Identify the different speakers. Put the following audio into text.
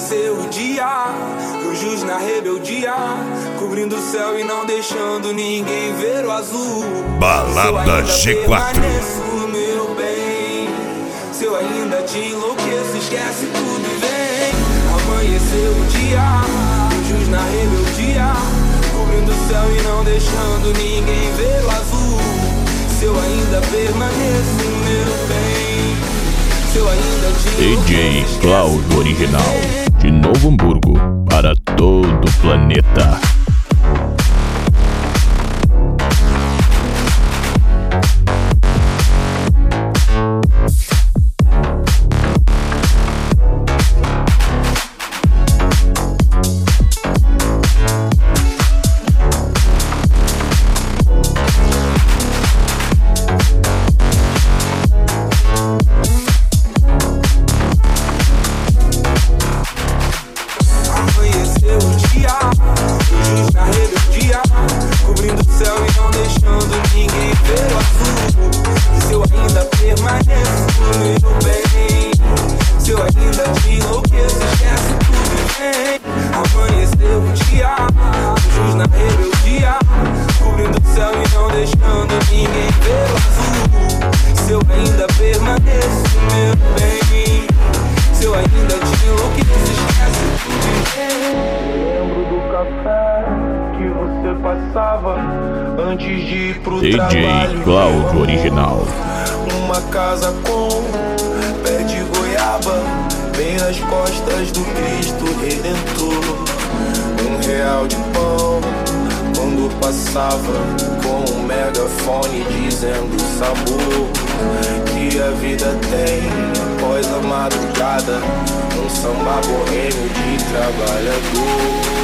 Speaker 1: amanhecer o dia, luz na rebeldia, cobrindo o céu e não deixando ninguém ver o azul.
Speaker 2: Balada G4.
Speaker 1: Meu bem, se eu ainda te enlouqueço, esquece tudo e vem. Amanhecer o dia, luz na rebeldia, cobrindo o céu e não deixando ninguém ver o azul. Se eu ainda permaneço, meu bem, se eu ainda te
Speaker 3: DJ Cláudio Original, de Novo Hamburgo para todo o planeta.
Speaker 1: Antes de ir pro
Speaker 3: DJ
Speaker 1: trabalho,
Speaker 3: Cláudio Original.
Speaker 1: uma casa com pé de goiaba, bem nas costas do Cristo Redentor. R$1 de pão quando passava, com um megafone dizendo o sabor que a vida tem após a madrugada. Um samba boêmio de trabalhador.